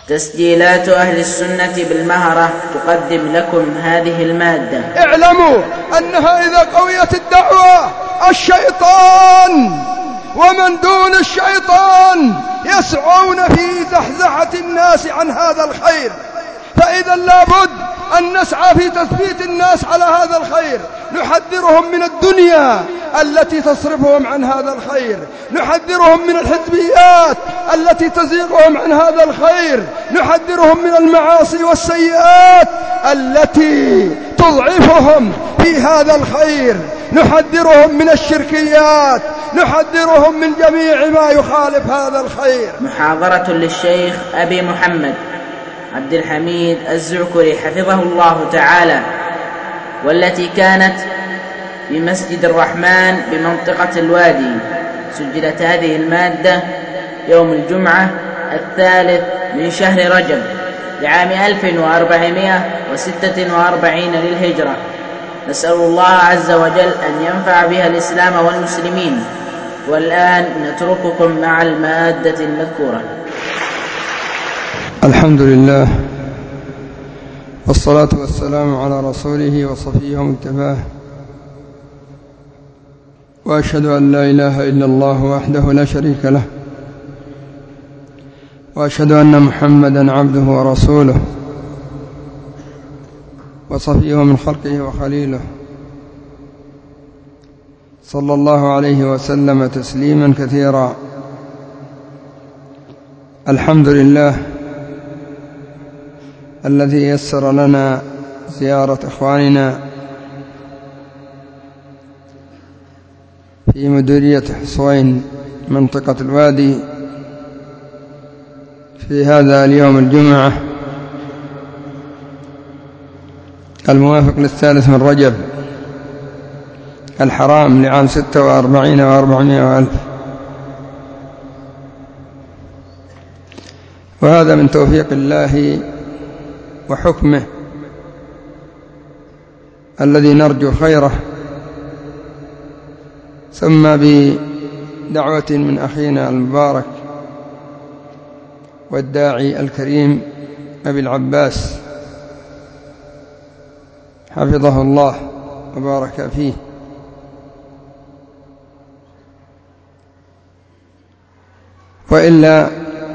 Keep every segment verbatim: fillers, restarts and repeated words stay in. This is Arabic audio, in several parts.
تسجيلات أهل السنة بالمهرة تقدم لكم هذه المادة. اعلموا أنها إذا قويت الدعوة الشيطان ومن دون الشيطان يسعون في زحزحة الناس عن هذا الخير، فإذا لابد أن نسعى في تثبيت الناس على هذا الخير، نحذرهم من الدنيا التي تصرفهم عن هذا الخير، نحذرهم من الحزبيات التي تزيغهم عن هذا الخير، نحذرهم من المعاصي والسيئات التي تضعفهم في هذا الخير، نحذرهم من الشركيات، نحذرهم من جميع ما يخالف هذا الخير. محاضرة للشيخ أبي محمد عبد الحميد الزعكري حفظه الله تعالى، والتي كانت في مسجد الرحمن بمنطقة الوادي. سجلت هذه المادة يوم الجمعة الثالث من شهر رجب لعام ألف وأربعمائة وستة وأربعين للهجرة. نسأل الله عز وجل أن ينفع بها الإسلام والمسلمين. والآن نترككم مع المادة المذكورة. الحمد لله والصلاة والسلام على رسوله وصفيه ومجتباه، وأشهد أن لا إله إلا الله وحده لا شريك له، وأشهد أن محمدا عبده ورسوله وصفيه من خلقه وخليله، صلى الله عليه وسلم تسليما كثيرا. الحمد لله الذي يسر لنا زيارة إخواننا في مديرية حصوين منطقة الوادي في هذا اليوم الجمعة الموافق للثالث من رجب الحرام لعام ستة وأربعين وأربعمائة وألف. وهذا من توفيق الله وحكمه الذي نرجو خيره، ثم بدعوة من أخينا المبارك والداعي الكريم أبي العباس حفظه الله وبارك فيه. وإلا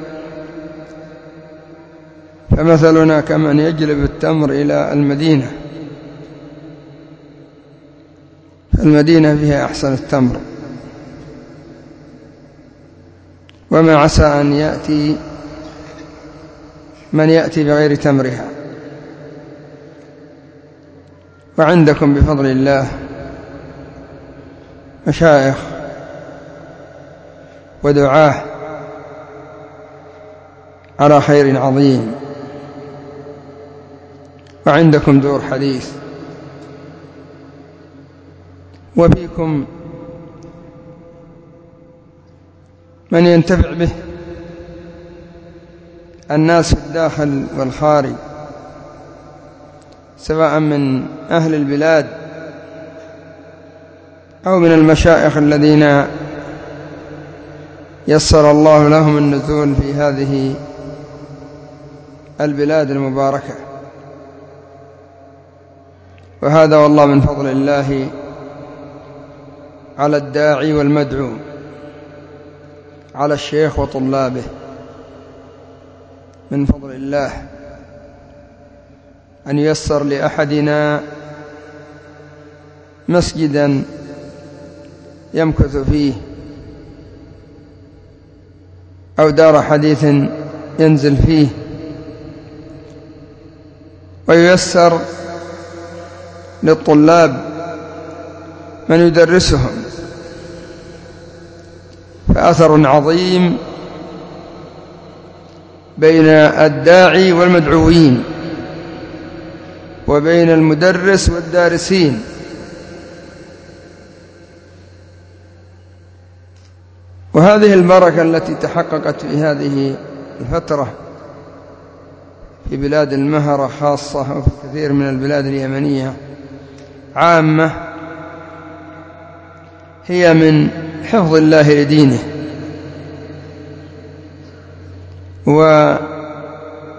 فمثلنا كمن يجلب التمر إلى المدينة، المدينة فيها أحسن التمر، وما عسى أن يأتي من يأتي بغير تمرها. وعندكم بفضل الله مشايخ ودعاة على خير عظيم، وعندكم دور حديث، وفيكم من ينتفع به الناس في الداخل والخارج، سواء من أهل البلاد أو من المشايخ الذين يسر الله لهم النزول في هذه البلاد المباركة. وهذا والله من فضل الله على الداعي والمدعو، على الشيخ وطلابه، من فضل الله أن ييسر لأحدنا مسجدا يمكث فيه أو دار حديث ينزل فيه، وييسر للطلاب من يدرسهم، فأثر عظيم بين الداعي والمدعوين، وبين المدرس والدارسين. وهذه البركة التي تحققت في هذه الفترة في بلاد المهرة خاصة، وفي كثير من البلاد اليمنية عامة، هي من حفظ الله لدينه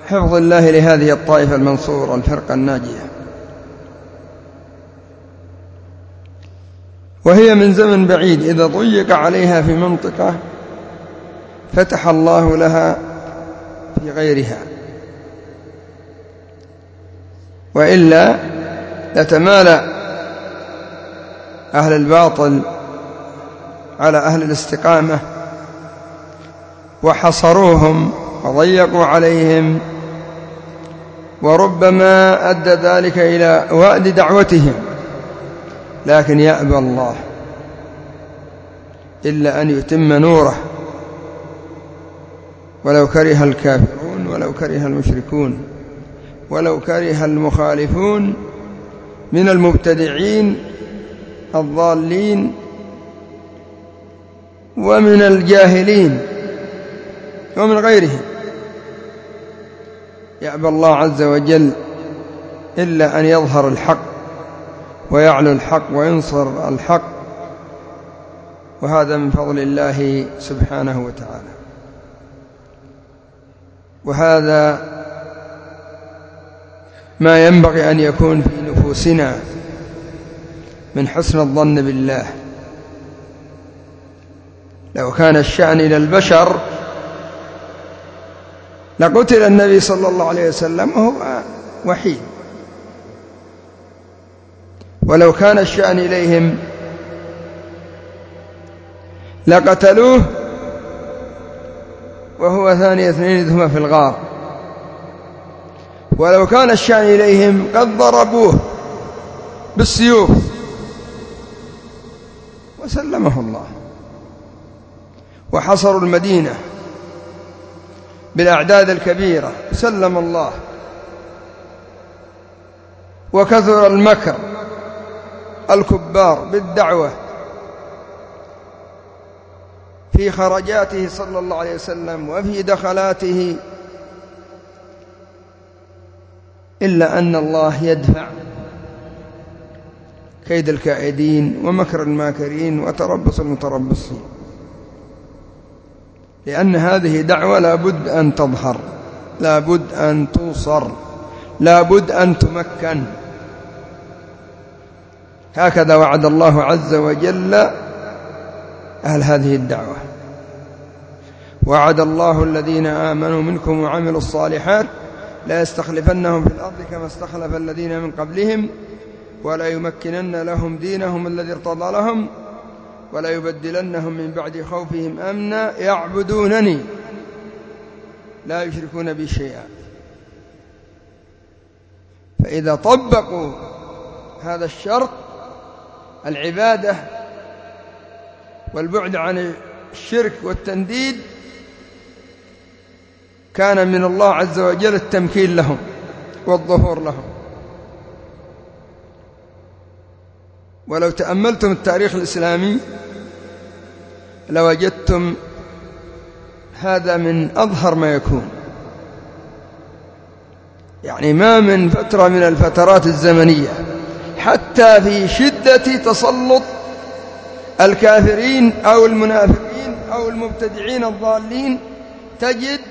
حفظ الله لهذه الطائفة المنصورة الفرقة الناجية. وهي من زمن بعيد إذا ضيق عليها في منطقة فتح الله لها في غيرها، وإلا يتمالأ أهل الباطل على أهل الاستقامة وحصروهم وضيقوا عليهم، وربما أدى ذلك إلى وأد دعوتهم، لكن يأبى الله إلا أن يتم نوره ولو كره الكافرون ولو كره المشركون ولو كره المخالفون من المبتدعين الضالين ومن الجاهلين ومن غيرهم. يأبى الله عز وجل إلا أن يظهر الحق ويعلو الحق وينصر الحق، وهذا من فضل الله سبحانه وتعالى. وهذا ما ينبغي أن يكون في نفوسنا من حسن الظن بالله. لو كان الشأن إلى البشر لقتل النبي صلى الله عليه وسلم وهو وحيد، ولو كان الشأن إليهم لقتلوه وهو ثاني اثنين إذ هما في الغار، ولو كان الشأن إليهم قد ضربوه بالسيوف وسلمه الله، وحصروا المدينة بالأعداد الكبيرة سلم الله، وكثر المكر الكبار بالدعوة في خرجاته صلى الله عليه وسلم وفي دخلاته، إلا أن الله يدفع كيد الكائدين ومكر الماكرين وتربص المتربصين، لأن هذه دعوة لا بد أن تظهر، لا بد أن توصر، لا بد أن تمكن. هكذا وعد الله عز وجل أهل هذه الدعوة. وعد الله الذين آمنوا منكم وعملوا الصالحات لا يستخلفنهم في الأرض كما استخلف الذين من قبلهم ولا يمكنن لهم دينهم الذي ارتضى لهم ولا يبدلنهم من بعد خوفهم أمنا يعبدونني لا يشركون بي شيئا. فإذا طبقوا هذا الشرط العبادة والبعد عن الشرك والتنديد كان من الله عز وجل التمكين لهم والظهور لهم. ولو تأملتم التاريخ الإسلامي لوجدتم هذا من أظهر ما يكون. يعني ما من فترة من الفترات الزمنية حتى في شدة تسلط الكافرين أو المنافقين أو المبتدعين الضالين تجد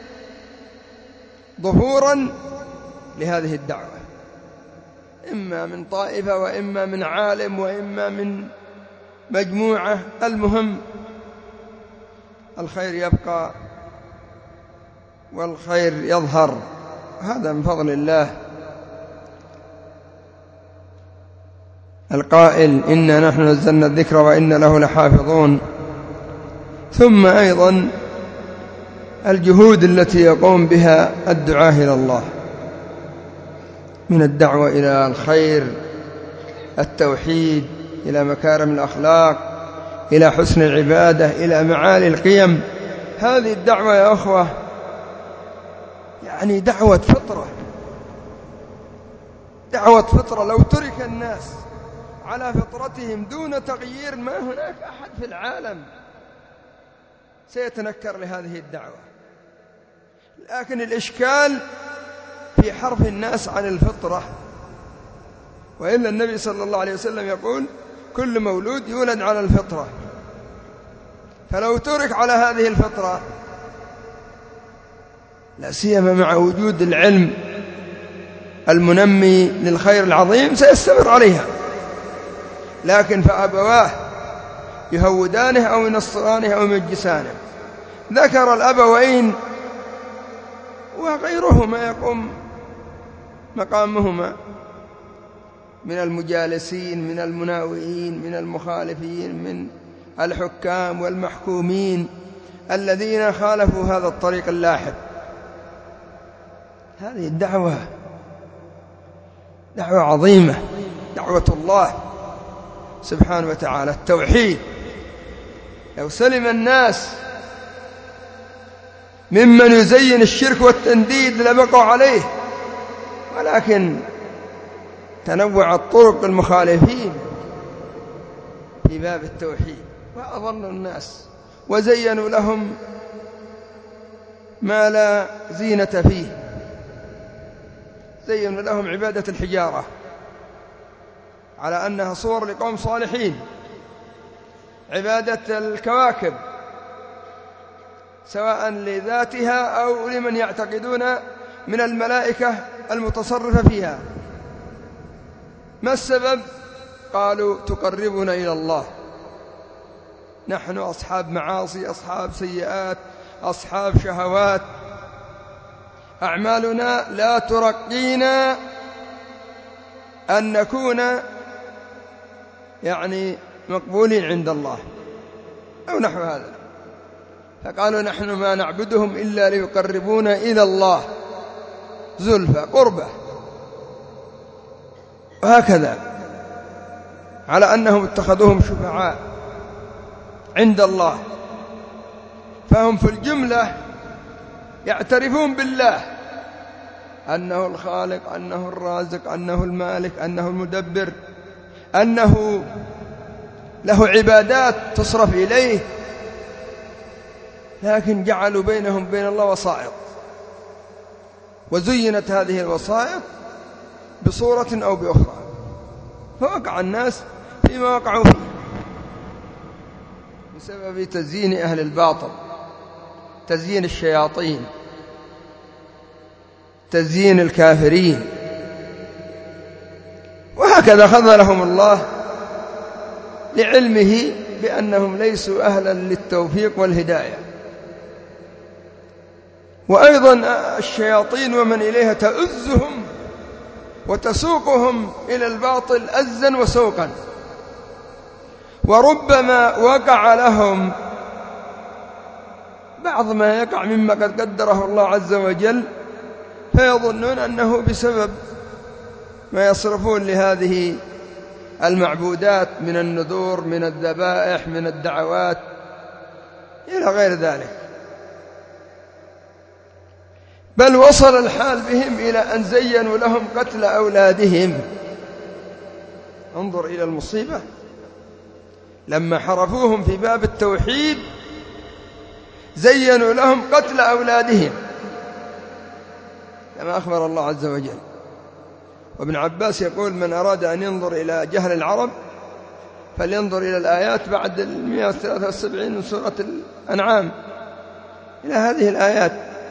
ظهورا لهذه الدعوة، إما من طائفة وإما من عالم وإما من مجموعة، المهم الخير يبقى والخير يظهر، هذا من فضل الله. القائل إنا نحن نزلنا الذكر وإنا له لحافظون. ثم أيضا الجهود التي يقوم بها الدعاة إلى الله من الدعوة إلى الخير، التوحيد، إلى مكارم الأخلاق، إلى حسن العبادة، إلى معالي القيم. هذه الدعوة يا أخوة يعني دعوة فطرة، دعوة فطرة. لو ترك الناس على فطرتهم دون تغيير ما هناك أحد في العالم سيتنكر لهذه الدعوة. لكن الإشكال في حرف الناس عن الفطرة، وإلا النبي صلى الله عليه وسلم يقول كل مولود يولد على الفطرة، فلو ترك على هذه الفطرة لا سيما مع وجود العلم المنمي للخير العظيم سيستمر عليها، لكن فأبواه يهودانه أو ينصرانه أو يمجسانه. ذكر الأبوين وغيرهما يقوم مقامهما من المجالسين، من المناوئين، من المخالفين، من الحكام والمحكومين الذين خالفوا هذا الطريق اللاحق. هذه الدعوة دعوة عظيمة، دعوة الله سبحانه وتعالى، التوحيد. لو سلم الناس ممن يزين الشرك والتنديد لبقوا عليه، ولكن تنوعت طرق المخالفين في باب التوحيد وأضلوا الناس وزينوا لهم ما لا زينة فيه. زينوا لهم عبادة الحجارة على أنها صور لقوم صالحين، عبادة الكواكب سواء لذاتها أو لمن يعتقدون من الملائكة المتصرفة فيها. ما السبب؟ قالوا تقربنا إلى الله. نحن أصحاب معاصي، أصحاب سيئات، أصحاب شهوات، أعمالنا لا ترقينا أن نكون يعني مقبولين عند الله أو نحو هذا. فقالوا نحن ما نعبدهم إلا ليقربونا إلى الله زلفى قربة، وهكذا على أنهم اتخذوهم شفعاء عند الله. فهم في الجملة يعترفون بالله أنه الخالق، أنه الرازق، أنه المالك، أنه المدبر، أنه له عبادات تصرف إليه، لكن جعلوا بينهم بين الله وسائط، وزينت هذه الوسائط بصورة أو بأخرى، فوقع الناس فيما وقعوا فيه بسبب تزيين أهل الباطل، تزيين الشياطين، تزيين الكافرين. وهكذا خذلهم الله لعلمه بأنهم ليسوا أهلا للتوفيق والهداية. وأيضا الشياطين ومن إليها تؤزهم وتسوقهم إلى الباطل أزا وسوقا، وربما وقع لهم بعض ما يقع مما قد قدره الله عز وجل، فيظنون أنه بسبب ما يصرفون لهذه المعبودات من النذور، من الذبائح، من الدعوات إلى غير ذلك. بل وصل الحال بهم إلى أن زينوا لهم قتل أولادهم. انظر إلى المصيبة، لما حرفوهم في باب التوحيد زينوا لهم قتل أولادهم كما أخبر الله عز وجل. وابن عباس يقول من أراد أن ينظر إلى جهل العرب فلينظر إلى الآيات بعد المئة وثلاثة والسبعين من سورة الأنعام إلى هذه الآيات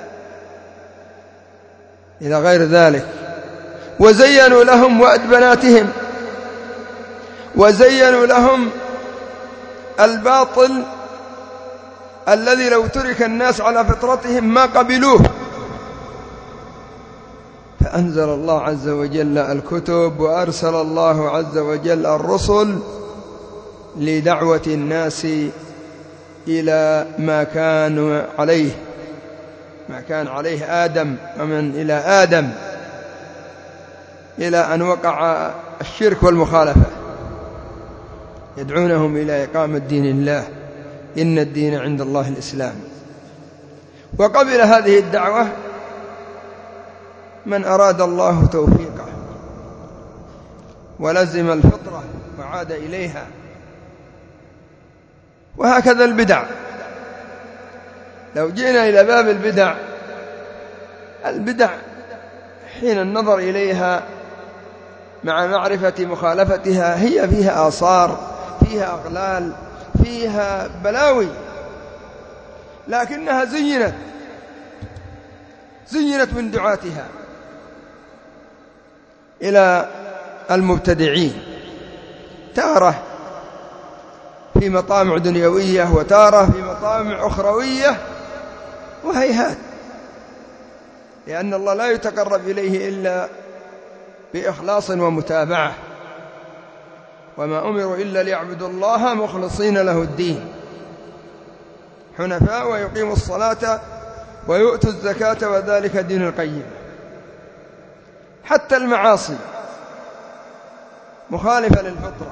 إلى غير ذلك. وزينوا لهم وأد بناتهم، وزينوا لهم الباطل الذي لو ترك الناس على فطرتهم ما قبلوه، فأنزل الله عز وجل الكتب، وأرسل الله عز وجل الرسل لدعوة الناس إلى ما كانوا عليه، ما كان عليه آدم ومن إلى آدم، إلى أن وقع الشرك والمخالفة، يدعونهم إلى إقامة دين الله، إن الدين عند الله الإسلام. وقبل هذه الدعوة من أراد الله توفيقه ولزم الفطرة وعاد إليها. وهكذا البدع، لو جئنا إلى باب البدع، البدع حين النظر إليها مع معرفة مخالفتها هي فيها آثار، فيها أغلال، فيها بلاوي، لكنها زينت زينت من دعاتها إلى المبتدعين، تارة في مطامع دنيوية وتارة في مطامع أخروية، وهيهات، لأن الله لا يتقرب إليه إلا بإخلاص ومتابعة، وما أمروا إلا ليعبدوا الله مخلصين له الدين حنفاء ويقيموا الصلاة ويؤتوا الزكاة وذلك دين القيم. حتى المعاصي مخالفة للفطرة،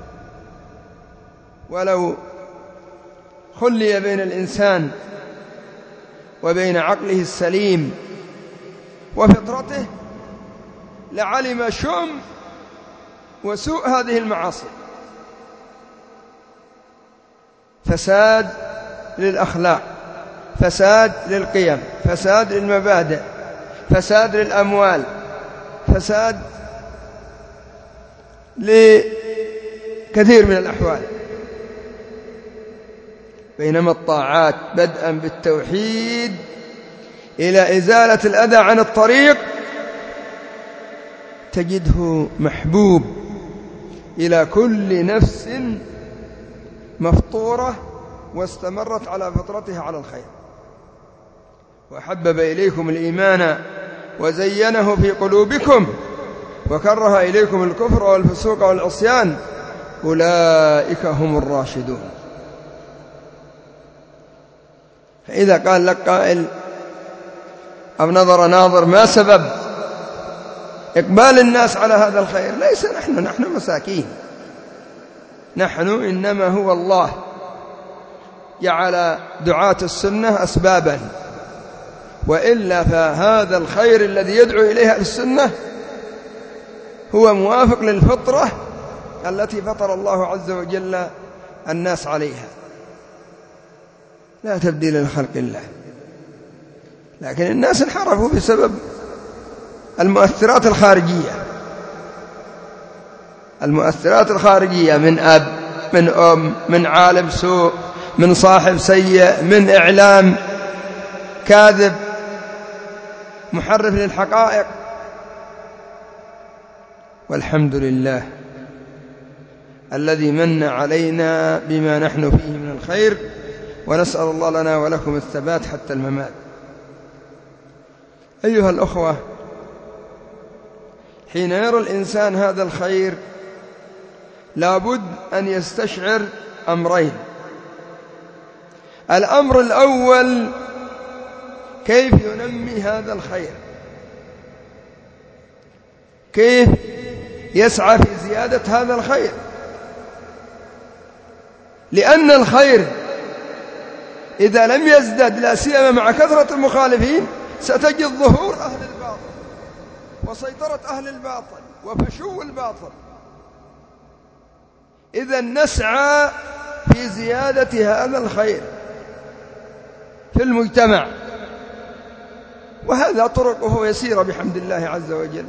ولو خلي بين الإنسان وبين عقله السليم وفطرته لعلم شؤم وسوء هذه المعاصي. فساد للأخلاق، فساد للقيم، فساد للمبادئ، فساد للأموال، فساد لكثير من الأحوال. بينما الطاعات بدءا بالتوحيد إلى إزالة الأذى عن الطريق تجده محبوب إلى كل نفس مفطورة واستمرت على فطرتها على الخير. وحبب إليكم الإيمان وزينه في قلوبكم وكره إليكم الكفر والفسوق والعصيان أولئك هم الراشدون. فإذا قال لك قائل أو نظر ناظر ما سبب إقبال الناس على هذا الخير؟ ليس نحن نحن مساكين، نحن إنما هو الله جعل دعاة السنة أسبابا، وإلا فهذا الخير الذي يدعو إليها السنة هو موافق للفطرة التي فطر الله عز وجل الناس عليها، لا تبديل لخلق الله. لكن الناس انحرفوا بسبب المؤثرات الخارجية، المؤثرات الخارجية من أب، من أم، من عالم سوء، من صاحب سيء، من إعلام كاذب محرف للحقائق. والحمد لله الذي من علينا بما نحن فيه من الخير، ونسأل الله لنا ولكم الثبات حتى الممات. أيها الأخوة، حين يرى الإنسان هذا الخير لابد أن يستشعر أمرين. الأمر الأول كيف ينمي هذا الخير، كيف يسعى في زيادة هذا الخير، لأن الخير إذا لم يزدد لا سيما مع كثرة المخالفين ستجد ظهور أهل الباطل وسيطرة أهل الباطل وفشو الباطل. إذن نسعى في زيادة هذا الخير في المجتمع، وهذا طرقه يسيرة بحمد الله عز وجل،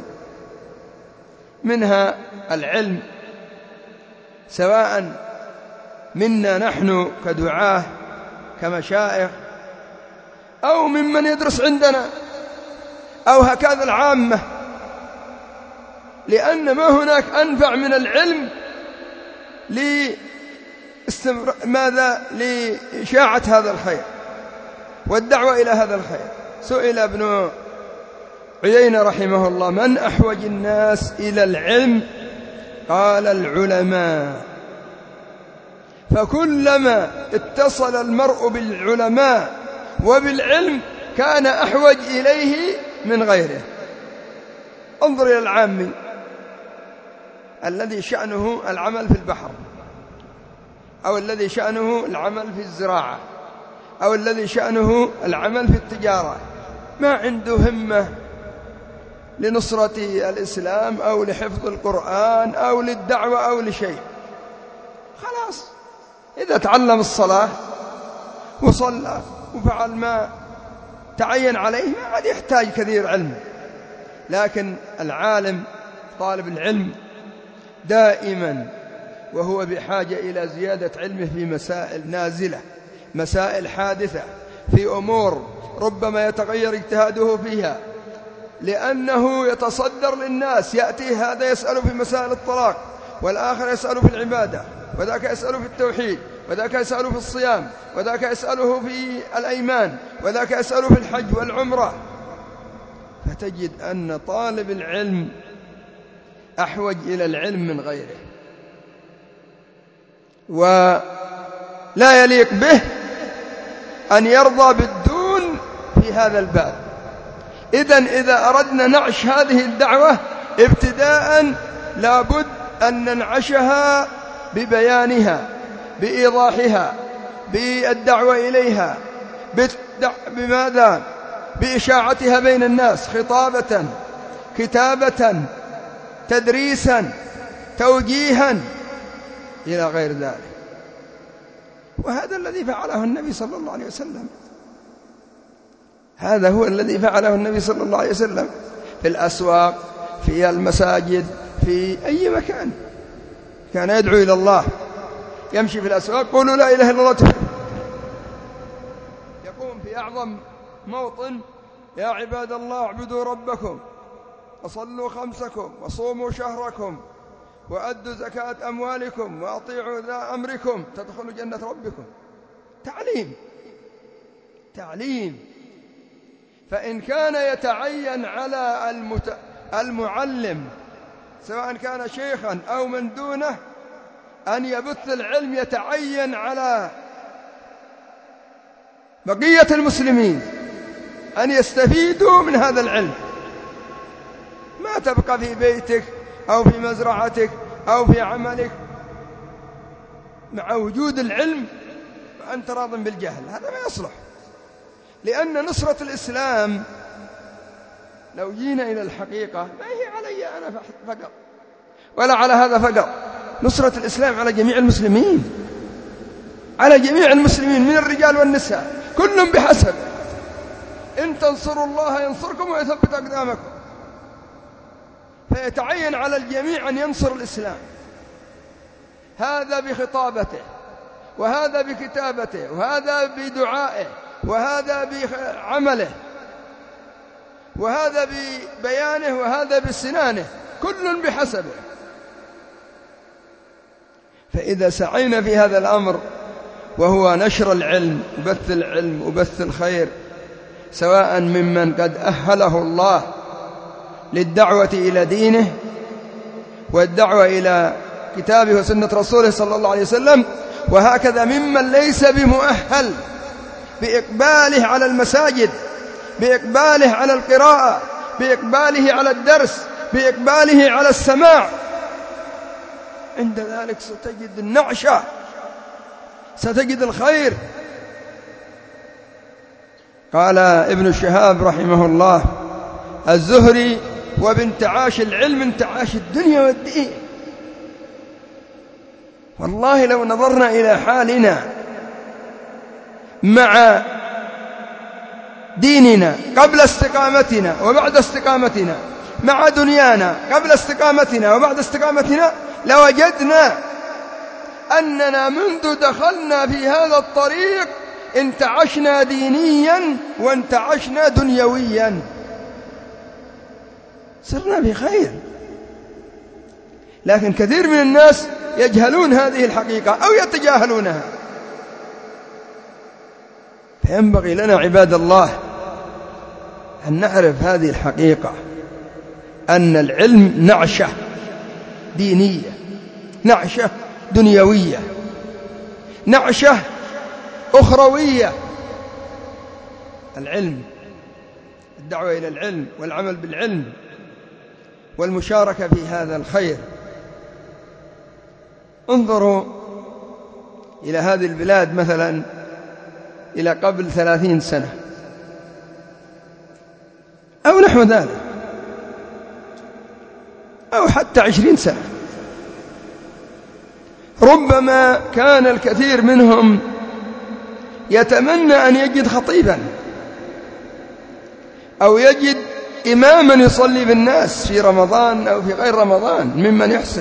منها العلم، سواء منا نحن كدعاة كمشايخ أو ممن يدرس عندنا أو هكذا العامة، لأن ما هناك أنفع من العلم لاستمر... ماذا لإشاعة هذا الخير والدعوة إلى هذا الخير. سئل ابن عيينة رحمه الله: من أحوج الناس إلى العلم؟ قال: العلماء. فكلما اتصل المرء بالعلماء وبالعلم كان أحوج إليه من غيره. انظر إلى العامي الذي شأنه العمل في البحر، أو الذي شأنه العمل في الزراعة، أو الذي شأنه العمل في التجارة، ما عنده همة لنصرة الإسلام أو لحفظ القرآن أو للدعوة أو لشيء. خلاص، إذا تعلم الصلاة وصلى وفعل ما تعين عليه ما عاد يحتاج كثير علم. لكن العالم طالب العلم دائما وهو بحاجة إلى زيادة علمه في مسائل نازلة، مسائل حادثة، في أمور ربما يتغير اجتهاده فيها، لأنه يتصدر للناس، يأتي هذا يسأل في مسائل الطلاق، والآخر يسأل في العبادة، وذاك يسأل في التوحيد، وذاك يسأل في الصيام، وذاك يسأله في الأيمان، وذاك يسأل في الحج والعمرة. فتجد أن طالب العلم أحوج إلى العلم من غيره، ولا يليق به أن يرضى بالدون في هذا الباب. إذن إذا أردنا نعش هذه الدعوة ابتداء لابد أن ننعشها ببيانها، بإيضاحها، بالدعوة إليها، بماذا؟ بإشاعتها بين الناس، خطابة، كتابة، تدريسا، توجيها، إلى غير ذلك. وهذا الذي فعله النبي صلى الله عليه وسلم، هذا هو الذي فعله النبي صلى الله عليه وسلم في الأسواق، في المساجد، في أي مكان كان يدعو إلى الله. يمشي في الأسواق قولوا لا إله إلا الله تفلح. يقوم في أعظم موطن: يا عباد الله اعبدوا ربكم وصلوا خمسكم وصوموا شهركم وأدوا زكاة أموالكم وأطيعوا ذا أمركم تدخلوا جنة ربكم. تعليم تعليم. فإن كان يتعين على المت... المعلم سواء كان شيخا أو من دونه أن يبث العلم، يتعين على بقية المسلمين أن يستفيدوا من هذا العلم. ما تبقى في بيتك أو في مزرعتك أو في عملك مع وجود العلم وأنت راض بالجهل، هذا ما يصلح. لأن نصرة الإسلام لو جينا إلى الحقيقة ما هي علي أنا فقط ولا على هذا فقط، نصرة الإسلام على جميع المسلمين، على جميع المسلمين من الرجال والنساء، كل بحسب. إن تنصروا الله ينصركم ويثبت أقدامكم. فيتعين على الجميع أن ينصر الإسلام، هذا بخطابته، وهذا بكتابته، وهذا بدعائه، وهذا بعمله، وهذا ببيانه، وهذا بسنانه، كل بحسبه. فإذا سعينا في هذا الأمر وهو نشر العلم وبث العلم وبث الخير، سواء ممن قد أهله الله للدعوة إلى دينه والدعوة إلى كتابه وسنة رسوله صلى الله عليه وسلم، وهكذا ممن ليس بمؤهل بإقباله على المساجد، بإقباله على القراءة، بإقباله على الدرس، بإقباله على السماع. عند ذلك ستجد النعشة، ستجد الخير. قال ابن شهاب رحمه الله: الزهري وابن تعاش العلم انتعاش الدنيا والدين. والله لو نظرنا إلى حالنا مع ديننا قبل استقامتنا وبعد استقامتنا، مع دنيانا قبل استقامتنا وبعد استقامتنا، لوجدنا أننا منذ دخلنا في هذا الطريق انتعشنا دينيا وانتعشنا دنيويا، صرنا بخير. لكن كثير من الناس يجهلون هذه الحقيقة أو يتجاهلونها. فينبغي لنا عباد الله أن نعرف هذه الحقيقة، أن العلم نعشة دينية، نعشة دنيوية، نعشة أخروية. العلم، الدعوة إلى العلم والعمل بالعلم والمشاركة في هذا الخير. انظروا إلى هذه البلاد مثلا إلى قبل ثلاثين سنة أو نحو ذلك، أو حتى عشرين سنة، ربما كان الكثير منهم يتمنى أن يجد خطيبا أو يجد إماما يصلي بالناس في رمضان أو في غير رمضان ممن يحسن.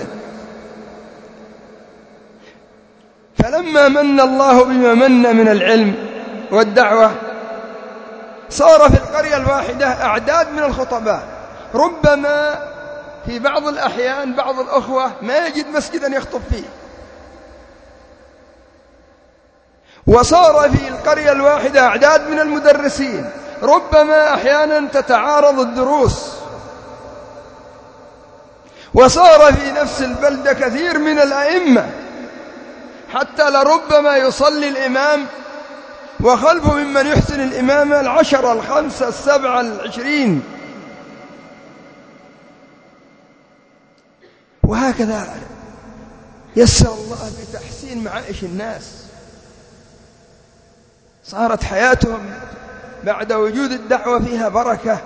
فلما من الله بما من من العلم والدعوة صار في القرية الواحدة أعداد من الخطباء، ربما في بعض الأحيان بعض الأخوة ما يجد مسجدا يخطب فيه. وصار في القرية الواحدة أعداد من المدرسين، ربما أحيانا تتعارض الدروس. وصار في نفس البلدة كثير من الأئمة، حتى لربما يصلي الإمام وخلفه ممن يحسن الإمامة العشرة الخمسة السبعة العشرين، وهكذا يسر الله بتحسين معائش الناس. صارت حياتهم بعد وجود الدعوة فيها بركة.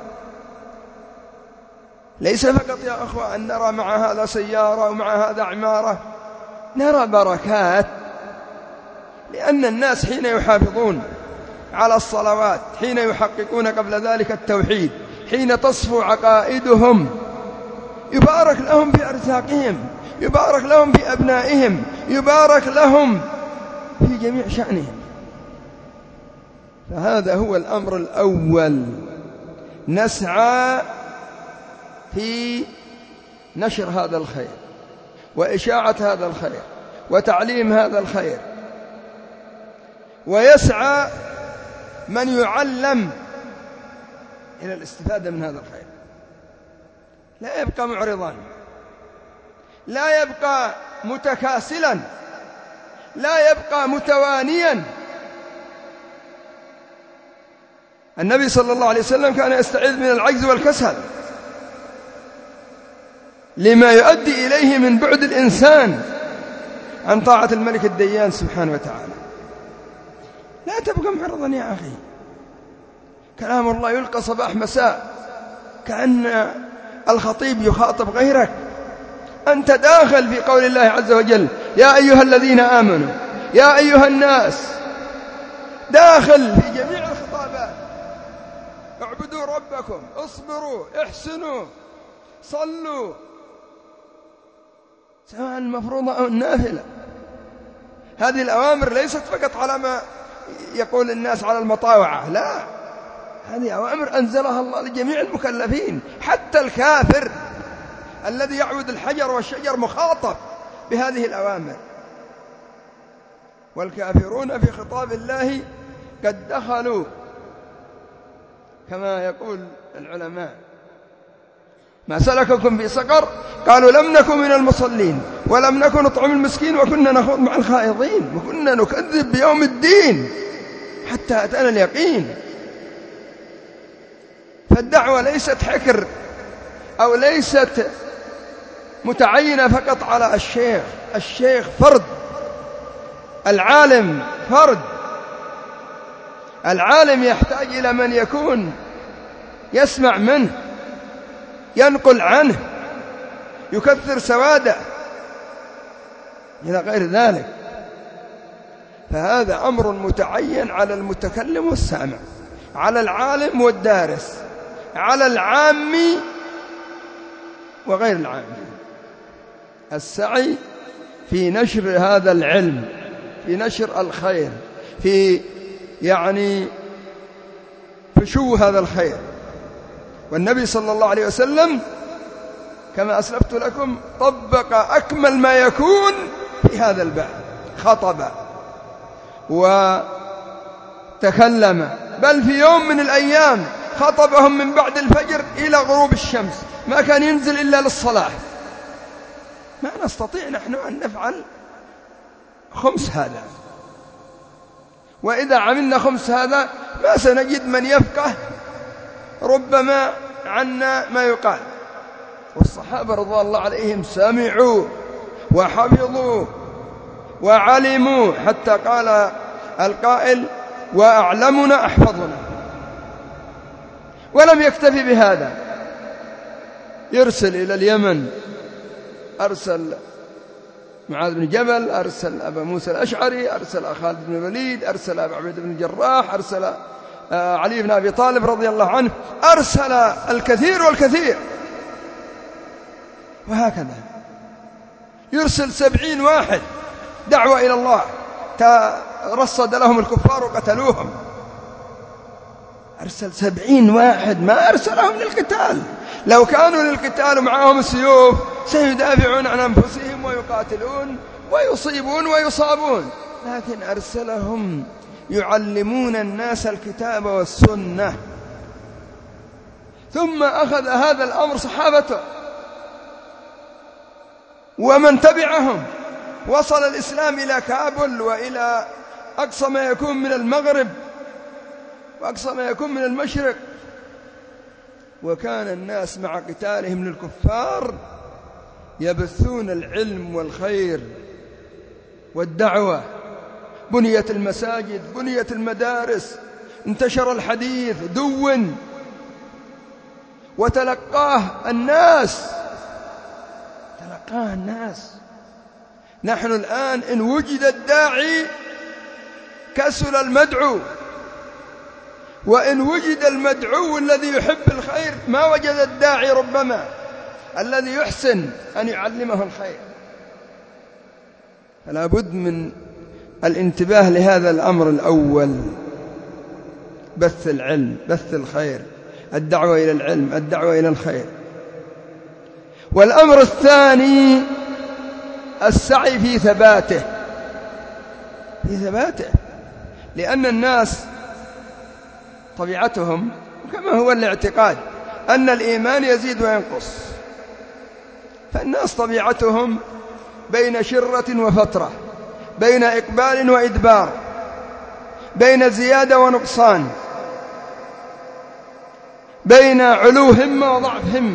ليس فقط يا أخوة أن نرى مع هذا سيارة ومع هذا عمارة، نرى بركات، لأن الناس حين يحافظون على الصلوات، حين يحققون قبل ذلك التوحيد، حين تصفو عقائدهم، يبارك لهم في أرزاقهم، يبارك لهم في أبنائهم، يبارك لهم في جميع شأنهم. فهذا هو الأمر الأول، نسعى في نشر هذا الخير وإشاعة هذا الخير وتعليم هذا الخير، ويسعى من يعلم إلى الاستفادة من هذا الخير، لا يبقى معرضا، لا يبقى متكاسلا، لا يبقى متوانيا. النبي صلى الله عليه وسلم كان يستعيذ من العجز والكسل لما يؤدي إليه من بعد الإنسان عن طاعة الملك الديان سبحانه وتعالى. لا تبقى معرضا يا أخي، كلام الله يلقى صباح مساء كأن الخطيب يخاطب غيرك. أنت داخل في قول الله عز وجل يا أيها الذين آمنوا، يا أيها الناس، داخل في جميع الخطابات. اعبدوا ربكم، اصبروا، احسنوا، صلوا، سواء المفروضة أو النافلة. هذه الأوامر ليست فقط على ما يقول الناس على المطاوعة، لا، هذه أوامر أنزلها الله لجميع المكلفين، حتى الكافر الذي يعبد الحجر والشجر مخاطب بهذه الأوامر. والكافرون في خطاب الله قد دخلوا كما يقول العلماء ما سلككم في سقر؟ قالوا لم نكن من المصلين ولم نكن نطعم المسكين وكنا نخوض مع الخائضين وكنا نكذب بيوم الدين حتى أتانا اليقين. فالدعوة ليست حكر أو ليست متعينة فقط على الشيخ، الشيخ فرد، العالم فرد. العالم يحتاج إلى من يكون يسمع منه، ينقل عنه، يكثر سواده إلى غير ذلك. فهذا أمر متعين على المتكلم والسامع، على العالم والدارس، على العامي وغير العامي، السعي في نشر هذا العلم، في نشر الخير، في يعني فشو هذا الخير. والنبي صلى الله عليه وسلم كما أسلفت لكم طبق أكمل ما يكون في هذا الباب، خطب وتكلم، بل في يوم من الأيام خطبهم من بعد الفجر إلى غروب الشمس، ما كان ينزل إلا للصلاة. ما نستطيع نحن أن نفعل خمس هذا، وإذا عملنا خمس هذا ما سنجد من يفقه ربما عنا ما يقال. والصحابة رضوان الله عليهم سمعوا وحفظوا وعلموا، حتى قال القائل وأعلمنا أحفظنا. ولم يكتفي بهذا، يرسل إلى اليمن، أرسل معاذ بن جبل، أرسل أبا موسى الأشعري، أرسل خالد بن الوليد، أرسل أبا عبيدة بن الجراح، أرسل علي بن أبي طالب رضي الله عنه، أرسل الكثير والكثير. وهكذا يرسل سبعين واحد دعوة إلى الله، رصد لهم الكفار وقتلوهم. أرسل سبعين واحد، ما أرسلهم للقتال. لو كانوا للقتال ومعهم سيوف سيدافعون عن أنفسهم ويقاتلون ويصيبون ويصابون، لكن أرسلهم يعلمون الناس الكتاب والسنة. ثم أخذ هذا الأمر صحابته ومن تبعهم، وصل الإسلام إلى كابل وإلى أقصى ما يكون من المغرب وأقصى ما يكون من المشرق، وكان الناس مع قتالهم للكفار يبثون العلم والخير والدعوة. بنيت المساجد، بنيت المدارس، انتشر الحديث، دون وتلقاه الناس تلقاه الناس. نحن الآن إن وجد الداعي كسل المدعو، وإن وجد المدعو الذي يحب الخير ما وجد الداعي ربما الذي يحسن أن يعلمه الخير. فلا بد من الانتباه لهذا الأمر الأول، بث العلم، بث الخير، الدعوة إلى العلم، الدعوة إلى الخير. والأمر الثاني السعي في ثباته في ثباته لأن الناس طبيعتهم كما هو الاعتقاد أن الإيمان يزيد وينقص، فالناس طبيعتهم بين شرة وفترة، بين إقبال وإدبار، بين زيادة ونقصان، بين علو همة وضعف همة.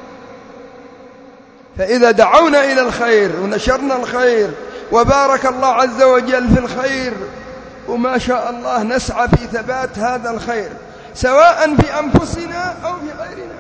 فإذا دعونا إلى الخير ونشرنا الخير وبارك الله عز وجل في الخير وما شاء الله نسعى في ثبات هذا الخير سواء في أنفسنا أو في غيرنا.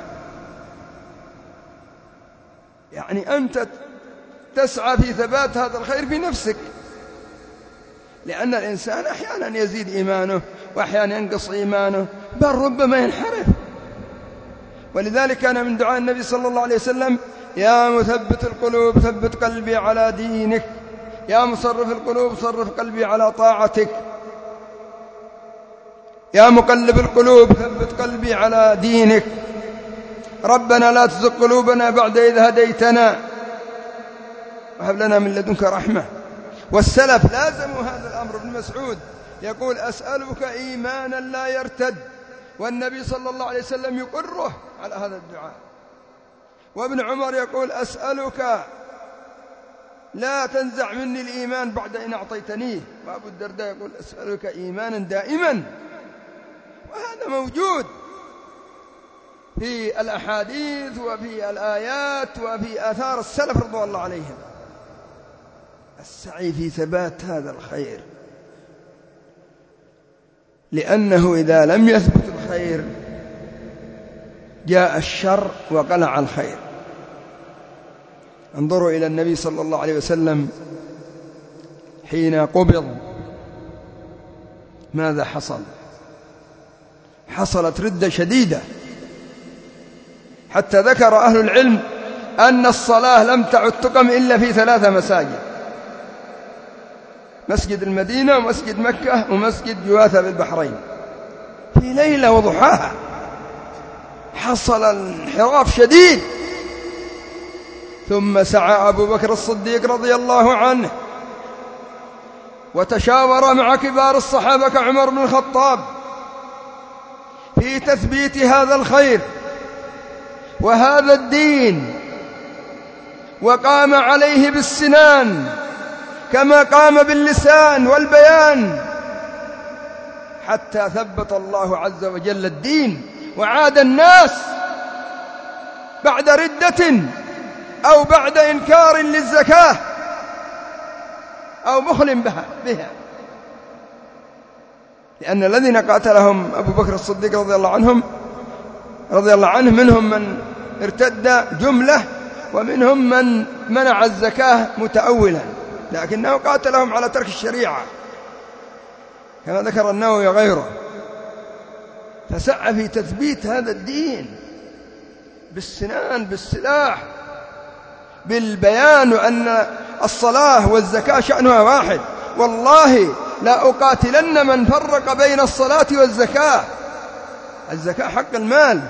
يعني أنت تسعى في ثبات هذا الخير في نفسك، لأن الإنسان أحيانا يزيد إيمانه وأحيانا ينقص إيمانه، بل ربما ينحرف. ولذلك كان من دعاء النبي صلى الله عليه وسلم: يا مثبت القلوب ثبت قلبي على دينك، يا مصرف القلوب صرف قلبي على طاعتك، يا مقلب القلوب ثبت قلبي على دينك، ربنا لا تزغ قلوبنا بعد إذ هديتنا وهب لنا من لدنك رحمة. والسلف لازموا هذا الأمر. ابن مسعود يقول: أسألك إيمانا لا يرتد، والنبي صلى الله عليه وسلم يقره على هذا الدعاء. وابن عمر يقول: أسألك لا تنزع مني الإيمان بعد إن أعطيتنيه. وأبو الدرداء يقول: أسألك إيمانا دائما. وهذا موجود في الأحاديث وفي الآيات وفي آثار السلف رضوان الله عليهم. السعي في ثبات هذا الخير، لأنه إذا لم يثبت الخير جاء الشر وقلع الخير. انظروا إلى النبي صلى الله عليه وسلم حين قبض ماذا حصل؟ حصلت ردة شديدة، حتى ذكر أهل العلم أن الصلاة لم تعد تقم إلا في ثلاثة مساجد: مسجد المدينة ومسجد مكة ومسجد جواثة بالبحرين، في ليلة وضحاها. حصل انحراف شديد. ثم سعى أبو بكر الصديق رضي الله عنه وتشاور مع كبار الصحابة كعمر بن الخطاب في تثبيت هذا الخير وهذا الدين، وقام عليه بالسنان كما قام باللسان والبيان، حتى ثبت الله عز وجل الدين وعاد الناس بعد ردة أو بعد إنكار للزكاة أو بخل بها, بها لأن الذين قاتلهم أبو بكر الصديق رضي الله عنهم رضي الله عنه منهم من ارتد جملة ومنهم من منع الزكاة متأولا، لكنه قاتلهم على ترك الشريعة كما ذكر النووي وغيره. فسعى في تثبيت هذا الدين بالسنان بالسلاح بالبيان أن الصلاة والزكاة شأنها واحد. والله لا أقاتلن من فرق بين الصلاة والزكاة الزكاة حق المال،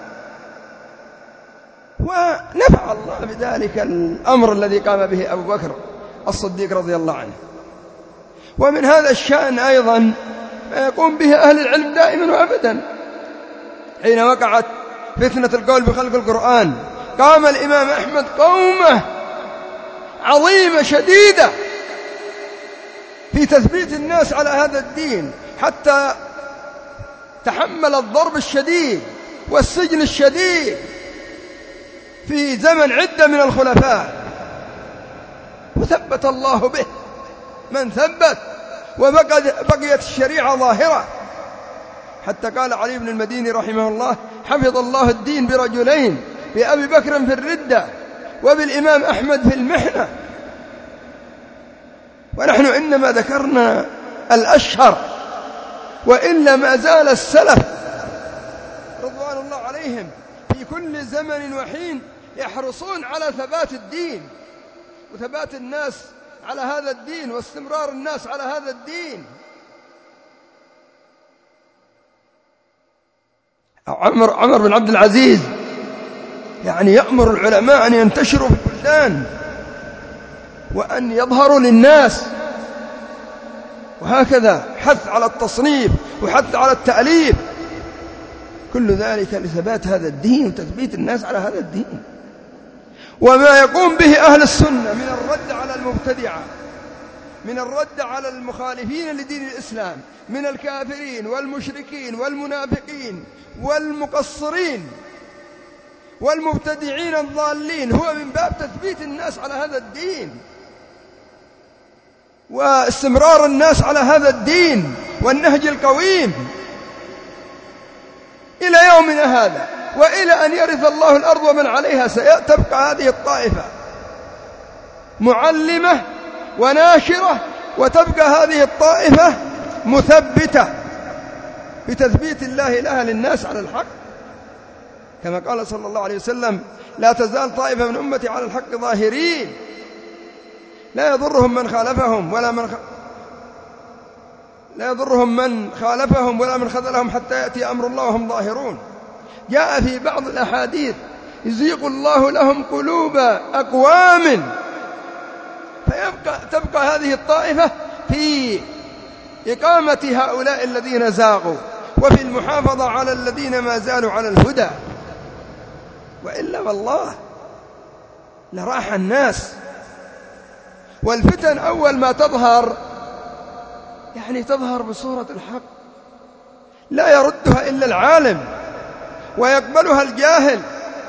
ونفع الله بذلك الأمر الذي قام به أبو بكر الصديق رضي الله عنه. ومن هذا الشأن أيضا ما يقوم به أهل العلم دائما وأبدا. حين وقعت فتنة القول بخلق القرآن قام الإمام أحمد قومة عظيمة شديدة في تثبيت الناس على هذا الدين، حتى تحمل الضرب الشديد والسجن الشديد في زمن عدة من الخلفاء، وثبت الله به من ثبت، وبقيت الشريعة ظاهرة، حتى قال علي بن المديني رحمه الله: حفظ الله الدين برجلين، بأبي بكر في الردة وبالإمام أحمد في المحنة. ونحن إنما ذكرنا الأشهر، وإلا ما زال السلف رضوان الله عليهم في كل زمن وحين يحرصون على ثبات الدين وثبات الناس على هذا الدين واستمرار الناس على هذا الدين. عمر, عمر بن عبد العزيز يعني يأمر العلماء أن ينتشروا في البلدان وأن يظهروا للناس، وهكذا حث على التصنيف وحث على التأليف، كل ذلك لثبات هذا الدين وتثبيت الناس على هذا الدين. وما يقوم به أهل السنة من الرد على المبتدعة، من الرد على المخالفين لدين الإسلام، من الكافرين والمشركين والمنافقين والمقصرين والمبتدعين الضالين، هو من باب تثبيت الناس على هذا الدين واستمرار الناس على هذا الدين والنهج القويم إلى يومنا هذا، وإلى أن يرث الله الأرض ومن عليها. ستبقى هذه الطائفة معلمة وناشرة، وتبقى هذه الطائفة مثبتة بتثبيت الله لها للناس على الحق، كما قال صلى الله عليه وسلم: لا تزال طائفة من أمتي على الحق ظاهرين لا يضرهم من خالفهم ولا من خ... لا يضرهم من خالفهم ولا من خذلهم حتى يأتي أمر الله وهم ظاهرون. جاء في بعض الأحاديث: يزيغ الله لهم قلوب أقوام، فيبقى تبقى هذه الطائفة في إقامة هؤلاء الذين زاغوا وفي المحافظة على الذين ما زالوا على الهدى، وإلا والله لراح الناس. والفتن أول ما تظهر يعني تظهر بصورة الحق، لا يردها إلا العالم ويقبلها الجاهل.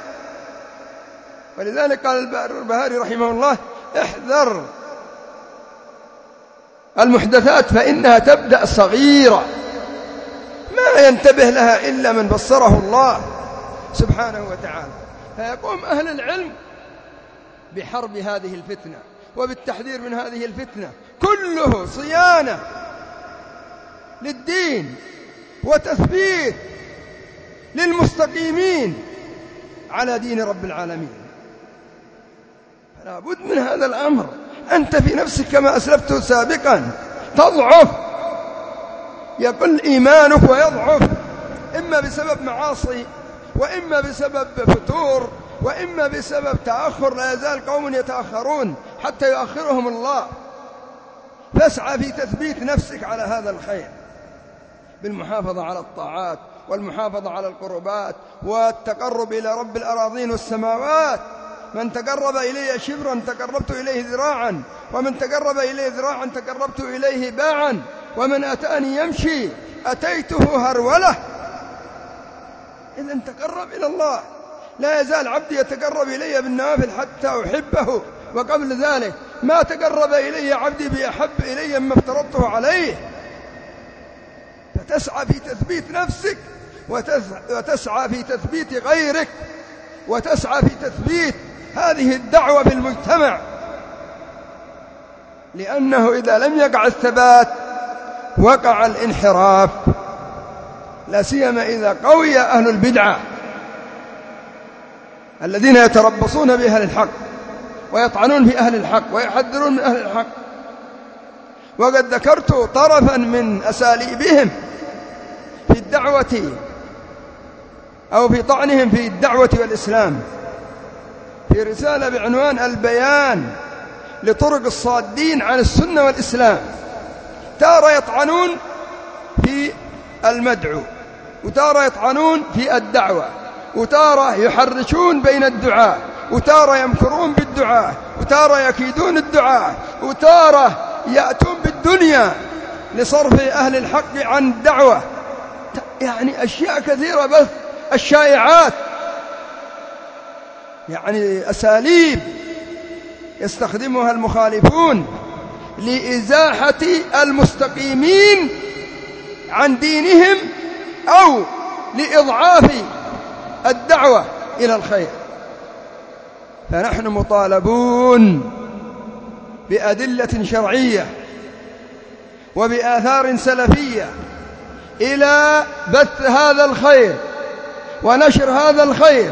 ولذلك قال البهاري رحمه الله: احذر المحدثات فإنها تبدأ صغيرة ما ينتبه لها إلا من بصره الله سبحانه وتعالى. فيقوم أهل العلم بحرب هذه الفتنة وبالتحذير من هذه الفتنة، كله صيانة للدين وتثبيت للمستقيمين على دين رب العالمين. فلا بد من هذا الأمر. أنت في نفسك كما أسلفت سابقا تضعف، يقل إيمانك ويضعف، إما بسبب معاصي وإما بسبب فتور وإما بسبب تأخر. لا يزال قوم يتأخرون حتى يؤخرهم الله. فاسعى في تثبيت نفسك على هذا الخير بالمحافظة على الطاعات والمحافظة على القربات والتقرب إلى رب الأراضين والسماوات. من تقرب إلي شبرا تقربت إليه ذراعا، ومن تقرب إليه ذراعا تقربت إليه باعا، ومن أتاني يمشي أتيته هرولة. إذن تقرب إلى الله. لا يزال عبدي يتقرب إلي بالنوافل حتى أحبه، وقبل ذلك ما تقرب إلي عبدي بأحب إلي مما افترضته عليه. فتسعى في تثبيت نفسك وتسعى في تثبيت غيرك وتسعى في تثبيت هذه الدعوة في المجتمع، لأنه إذا لم يقع الثبات وقع الانحراف، لا سيما إذا قوي أهل البدعة الذين يتربصون بأهل الحق ويطعنون في أهل الحق ويحذرون من أهل الحق. وقد ذكرت طرفا من أساليبهم في الدعوة أو في طعنهم في الدعوة والإسلام، في رسالة بعنوان البيان لطرق الصادين عن السنة والإسلام. تارة يطعنون في المدعو، وتارة يطعنون في الدعوة، وتارة يحرشون بين الدعاة، وتارة يمكرون بالدعاة، وتارة يكيدون الدعاة، وتارة يأتون بالدنيا لصرف أهل الحق عن الدعوة. يعني أشياء كثيرة، بث الشائعات، يعني أساليب يستخدمها المخالفون لإزاحة المستقيمين عن دينهم أو لإضعاف الدعوة إلى الخير. فنحن مطالبون بأدلة شرعية وبآثار سلفية إلى بث هذا الخير ونشر هذا الخير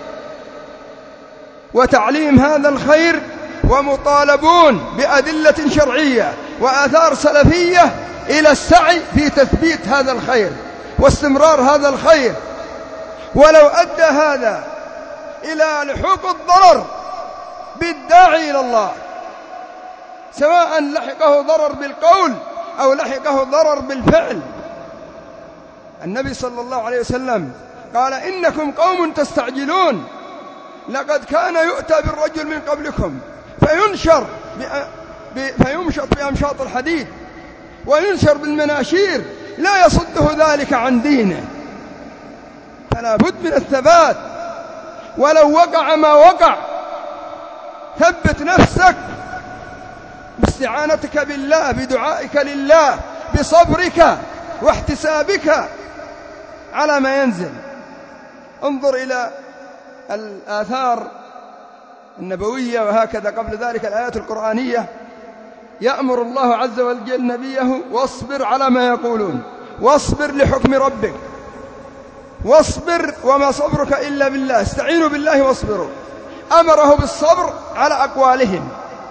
وتعليم هذا الخير، ومطالبون بأدلة شرعية وآثار سلفية إلى السعي في تثبيت هذا الخير واستمرار هذا الخير. ولو أدى هذا إلى لحوق الضرر بالداعي إلى الله، سواء لحقه ضرر بالقول أو لحقه ضرر بالفعل. النبي صلى الله عليه وسلم قال: إنكم قوم تستعجلون، لقد كان يؤتى بالرجل من قبلكم فينشر فيمشط بأمشاط الحديد وينشر بالمناشير لا يصده ذلك عن دينه. فلا بد من الثبات، ولو وقع ما وقع ثبت نفسك باستعانتك بالله، بدعائك لله، بصبرك واحتسابك على ما ينزل. انظر إلى الآثار النبوية، وهكذا قبل ذلك الآيات القرآنية. يأمر الله عز وجل نبيه: واصبر على ما يقولون، واصبر لحكم ربك، واصبر وما صبرك إلا بالله، استعينوا بالله واصبروا. أمره بالصبر على أقوالهم،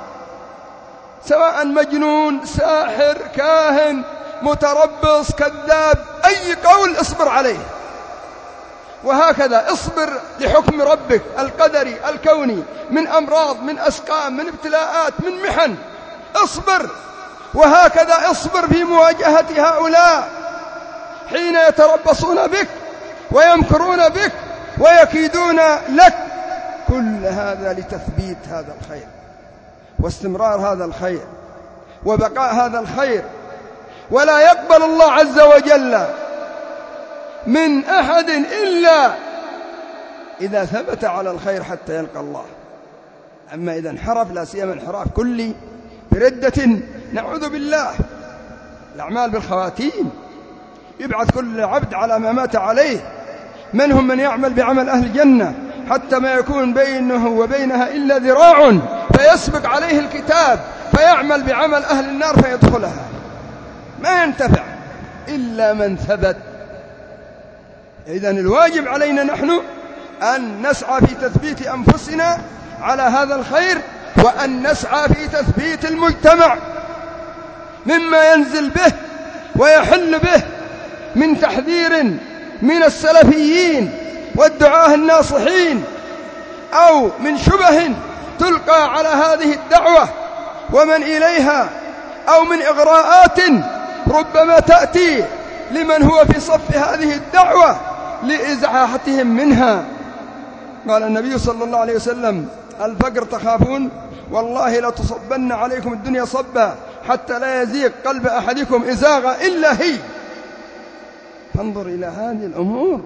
سواء مجنون، ساحر، كاهن، متربص، كذاب، أي قول اصبر عليه. وهكذا اصبر لحكم ربك القدري الكوني، من أمراض، من أسقام، من ابتلاءات، من محن، اصبر. وهكذا اصبر في مواجهة هؤلاء حين يتربصون بك ويمكرون بك ويكيدون لك. كل هذا لتثبيت هذا الخير واستمرار هذا الخير وبقاء هذا الخير. ولا يقبل الله عز وجل من أحد إلا إذا ثبت على الخير حتى يلقى الله. أما إذا انحرف، لا سيما انحراف كلي بردة، نعوذ بالله. الأعمال بالخواتيم، يبعث كل عبد على ما مات عليه. منهم من يعمل بعمل أهل الجنة حتى ما يكون بينه وبينها إلا ذراع فيسبق عليه الكتاب فيعمل بعمل أهل النار فيدخلها. ما ينتفع إلا من ثبت. إذن الواجب علينا نحن أن نسعى في تثبيت أنفسنا على هذا الخير، وأن نسعى في تثبيت المجتمع مما ينزل به ويحل به من تحذير من السلفيين والدعاة الناصحين، أو من شبه تلقى على هذه الدعوة ومن إليها، أو من إغراءات ربما تأتي لمن هو في صف هذه الدعوة لإزاحتهم منها. قال النبي صلى الله عليه وسلم: الفقر تخافون، والله لا تصبن عليكم الدنيا صبا حتى لا يزيغ قلب أحدكم إزاغة إلا هي. فانظر إلى هذه الأمور،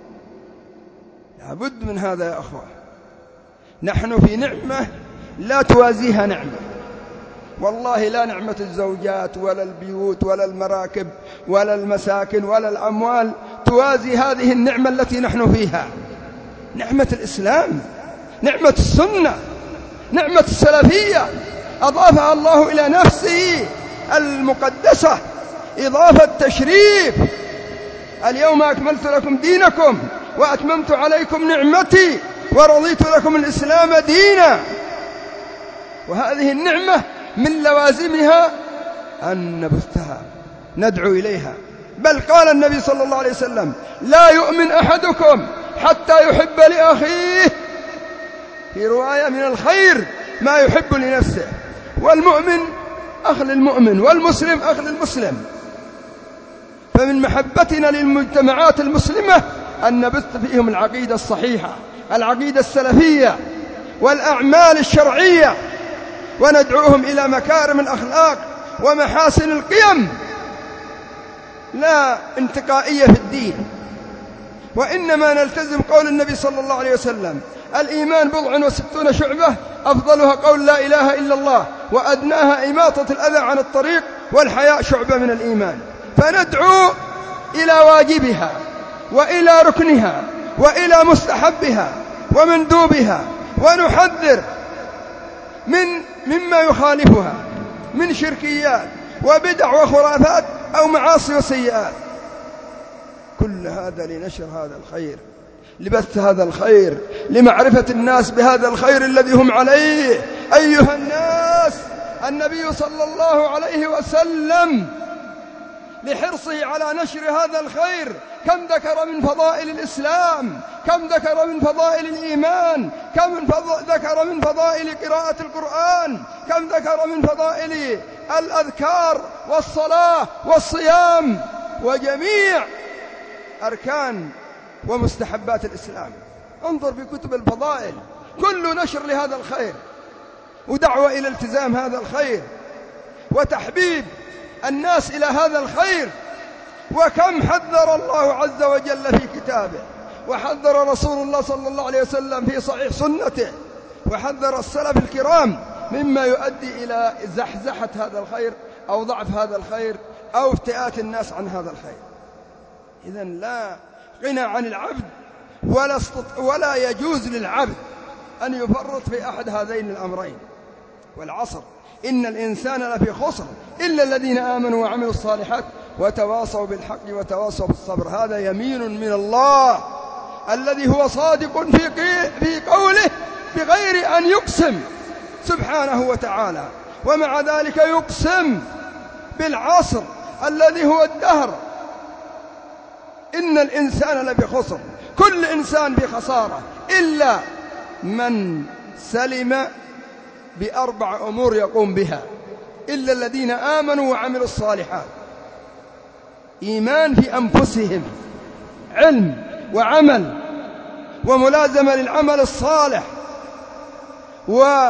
لابد من هذا يا أخوة. نحن في نعمة لا توازيها نعمة، والله لا نعمة الزوجات ولا البيوت ولا المراكب ولا المساكن ولا الأموال توازي هذه النعمة التي نحن فيها. نعمة الإسلام، نعمة السنة، نعمة السلفية أضافها الله إلى نفسه المقدسة إضافة تشريف. اليوم أكملت لكم دينكم وأتممت عليكم نعمتي ورضيت لكم الإسلام دينا. وهذه النعمة من لوازمها أن نبثها، ندعو إليها. بل قال النبي صلى الله عليه وسلم: لا يؤمن أحدكم حتى يحب لأخيه في رواية من الخير ما يحب لنفسه. والمؤمن أخ للمؤمن والمسلم أخ للمسلم. فمن محبتنا للمجتمعات المسلمة أن نبث فيهم العقيدة الصحيحة، العقيدة السلفية، والأعمال الشرعية، وندعوهم إلى مكارم الأخلاق ومحاسن القيم، لا انتقائية في الدين، وإنما نلتزم قول النبي صلى الله عليه وسلم: الإيمان بضع وستون شعبة، أفضلها قول لا إله إلا الله، وأدناها إماطة الأذى عن الطريق، والحياء شعبة من الإيمان. فندعو إلى واجبها وإلى ركنها وإلى مستحبها ومندوبها، ونحذر من مما يخالفها من شركيات وبدع وخرافات أو معاصي وسيئات. كل هذا لنشر هذا الخير، لبث هذا الخير، لمعرفة الناس بهذا الخير الذي هم عليه. أيها الناس، النبي صلى الله عليه وسلم لحرصه على نشر هذا الخير كم ذكر من فضائل الإسلام، كم ذكر من فضائل الإيمان، كم ذكر من فضائل قراءة القرآن، كم ذكر من فضائل الأذكار والصلاة والصيام وجميع أركان ومستحبات الإسلام. انظر في كتب الفضائل، كل نشر لهذا الخير ودعوة إلى التزام هذا الخير وتحبيب الناس إلى هذا الخير. وكم حذر الله عز وجل في كتابه، وحذر رسول الله صلى الله عليه وسلم في صحيح سنته، وحذر السلف الكرام مما يؤدي إلى زحزحة هذا الخير أو ضعف هذا الخير أو افتئات الناس عن هذا الخير. إذن لا غنى عن العبد ولا, ولا يجوز للعبد أن يفرط في أحد هذين الأمرين. والعصر إن الإنسان لفي خسر إلا الذين آمنوا وعملوا الصالحات وتواصوا بالحق وتواصوا بالصبر. هذا يمين من الله الذي هو صادق في, في قوله بغير أن يقسم سبحانه وتعالى، ومع ذلك يقسم بالعصر الذي هو الدهر. إن الإنسان لفي خسر، كل إنسان في خسارة إلا من سلم بأربع أمور يقوم بها: إلا الذين آمنوا وعملوا الصالحات. إيمان في أنفسهم، علم وعمل وملازمة للعمل الصالح، و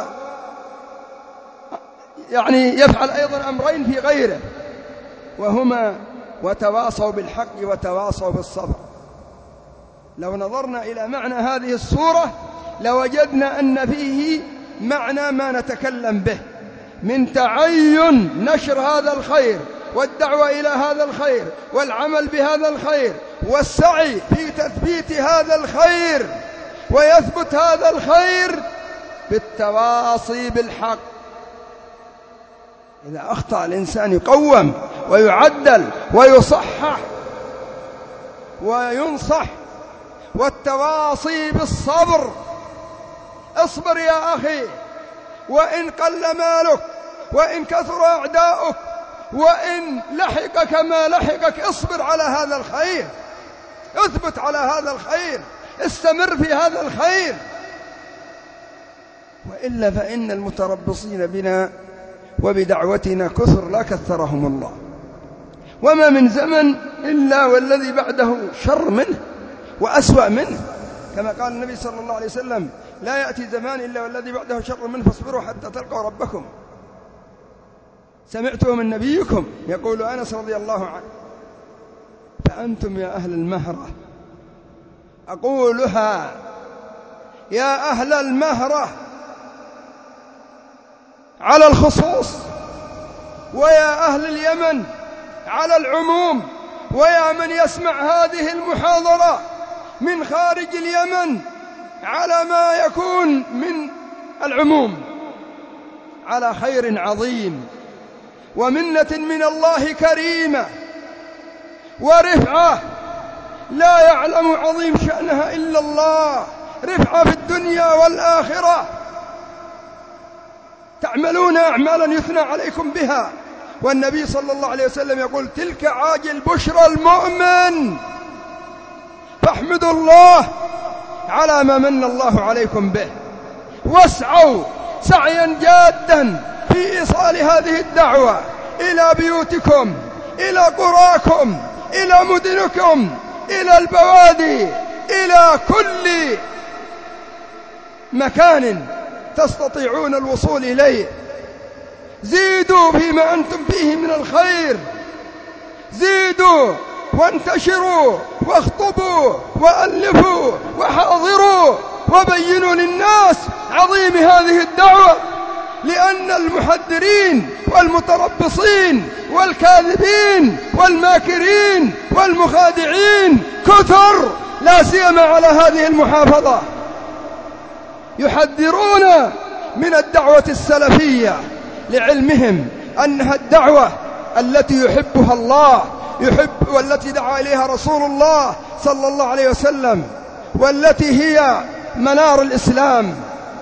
يعني يفعل أيضا أمرين في غيره، وهما وتواصوا بالحق وتواصوا بالصبر. لو نظرنا إلى معنى هذه السورة لوجدنا أن فيه معنى ما نتكلم به من تعين نشر هذا الخير والدعوة إلى هذا الخير والعمل بهذا الخير والسعي في تثبيت هذا الخير، ويثبت هذا الخير بالتواصي بالحق. إذا أخطأ الإنسان يقوم ويعدل ويصحح وينصح. والتواصي بالصبر، اصبر يا أخي، وإن قل مالك، وإن كثر أعداؤك، وإن لحقك ما لحقك، اصبر على هذا الخير، اثبت على هذا الخير، استمر في هذا الخير، وإلا فإن المتربصين بنا وبدعوتنا كثر لا كثرهم الله، وما من زمن إلا والذي بعده شر منه وأسوأ منه، كما قال النبي صلى الله عليه وسلم: لا يأتي زمان إلا والذي بعده شر منه فاصبروا حتى تلقوا ربكم. سمعتم من نبيكم يقول أنس رضي الله عنه: فأنتم يا أهل المهرة، أقولها يا أهل المهرة على الخصوص، ويا أهل اليمن على العموم، ويا من يسمع هذه المحاضرة من خارج اليمن على ما يكون من العموم، على خير عظيم ومنة من الله كريمة ورفعة لا يعلم عظيم شأنها إلا الله، رفعة في الدنيا والآخرة. تعملون أعمالا يثنى عليكم بها، والنبي صلى الله عليه وسلم يقول: تلك عاجل بشرى المؤمن، فاحمدوا الله على ما من الله عليكم به، واسعوا سعيا جادا في إيصال هذه الدعوة إلى بيوتكم، إلى قراكم، إلى مدنكم، إلى البوادي، إلى كل مكان تستطيعون الوصول إليه. زيدوا فيما أنتم فيه من الخير، زيدوا وانتشروا واخطبوا وألفوا وحاضروا وبينوا للناس عظيم هذه الدعوة، لأن المحذرين والمتربصين والكاذبين والماكرين والمخادعين كثر، لا سيما على هذه المحافظة، يحذرون من الدعوة السلفية لعلمهم أنها الدعوة التي يحبها الله يحب والتي دعا إليها رسول الله صلى الله عليه وسلم، والتي هي منار الإسلام.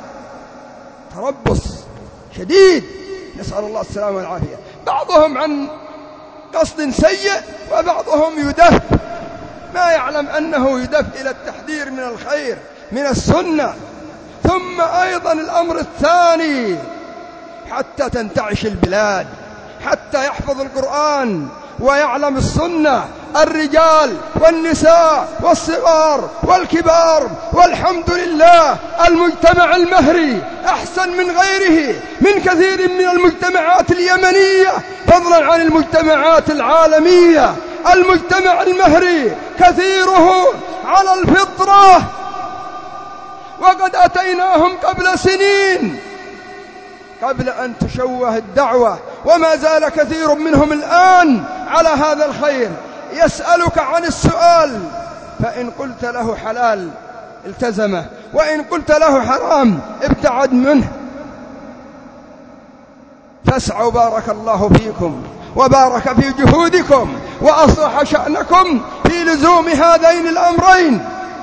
تربص شديد، نسأل الله السلامة والعافية، بعضهم عن قصد سيء وبعضهم يدف، ما يعلم أنه يدف إلى التحذير من الخير من السنة. ثم أيضا الأمر الثاني، حتى تنتعش البلاد، حتى يحفظ القرآن ويعلم السنة الرجال والنساء والصغار والكبار. والحمد لله المجتمع المهري أحسن من غيره من كثير من المجتمعات اليمنية، فضلا عن المجتمعات العالمية. المجتمع المهري كثيره على الفطرة، وقد أتيناهم قبل سنين قبل أن تشوه الدعوة، وما زال كثير منهم الآن على هذا الخير. يسألك عن السؤال، فإن قلت له حلال التزمه، وإن قلت له حرام ابتعد منه. فاسعوا بارك الله فيكم وبارك في جهودكم وأصلح شأنكم في لزوم هذين الأمرين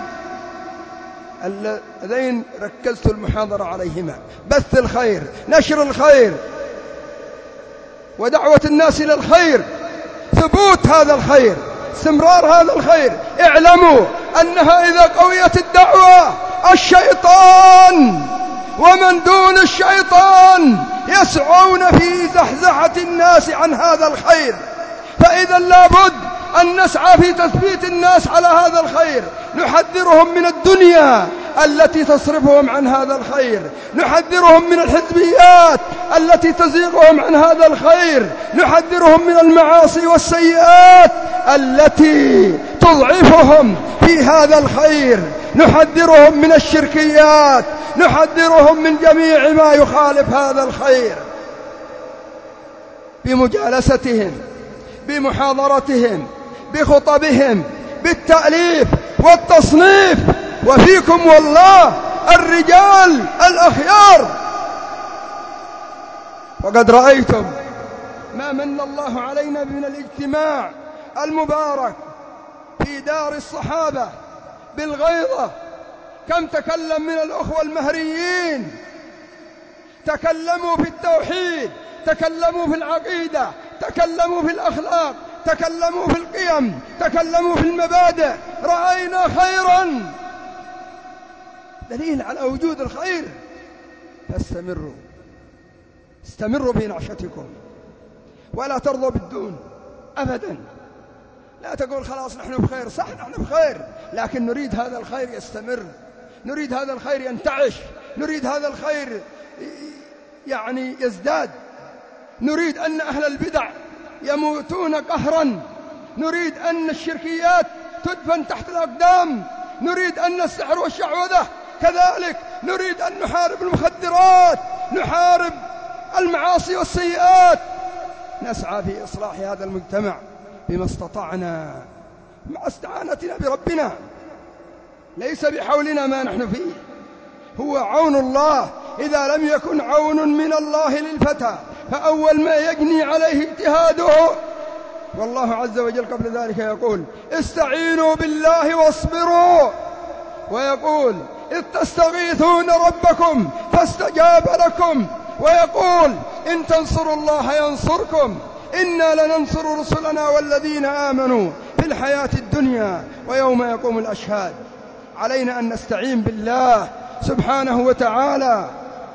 اللذين ركزت المحاضرة عليهما: بث الخير، نشر الخير، ودعوة الناس إلى الخير، ثبوت هذا الخير، استمرار هذا الخير. اعلموا أنها إذا قويت الدعوة الشيطان ومن دون الشيطان يسعون في زحزحة الناس عن هذا الخير، فإذا لابد أن نسعى في تثبيت الناس على هذا الخير. نحذرهم من الدنيا التي تصرفهم عن هذا الخير، نحذرهم من الحزبيات التي تزيغهم عن هذا الخير، نحذرهم من المعاصي والسيئات التي تضعفهم في هذا الخير، نحذرهم من الشركيات، نحذرهم من جميع ما يخالف هذا الخير، بمجالستهم، بمحاضرتهم، بخطبهم، بالتأليف والتصنيف. وفيكم والله الرجال الأخيار، وقد رأيتم ما من الله علينا من الاجتماع المبارك في دار الصحابة بالغيضة. كم تكلم من الأخوة المهريين، تكلموا في التوحيد، تكلموا في العقيدة، تكلموا في الأخلاق، تكلموا في القيم، تكلموا في المبادئ. رأينا خيرا، دليل على وجود الخير. فاستمروا، استمروا في نعشتكم ولا ترضوا بالدون أبدا. لا تقول خلاص نحن بخير. صح نحن بخير، لكن نريد هذا الخير يستمر، نريد هذا الخير ينتعش، نريد هذا الخير يعني يزداد. نريد أن أهل البدع يموتون قهرا، نريد أن الشركيات تدفن تحت الأقدام، نريد أن السحر والشعوذة كذلك، نريد أن نحارب المخدرات، نحارب المعاصي والسيئات. نسعى في إصلاح هذا المجتمع بما استطعنا مع استعانتنا بربنا، ليس بحولنا ما نحن فيه، هو عون الله. إذا لم يكن عون من الله للفتى فأول ما يجني عليه اجتهاده. والله عز وجل قبل ذلك يقول: استعينوا بالله واصبروا، ويقول: إذ تستغيثون ربكم فاستجاب لكم، ويقول: إن تنصروا الله ينصركم، إنا لننصر رسلنا والذين آمنوا في الحياة الدنيا ويوم يقوم الأشهاد. علينا أن نستعين بالله سبحانه وتعالى،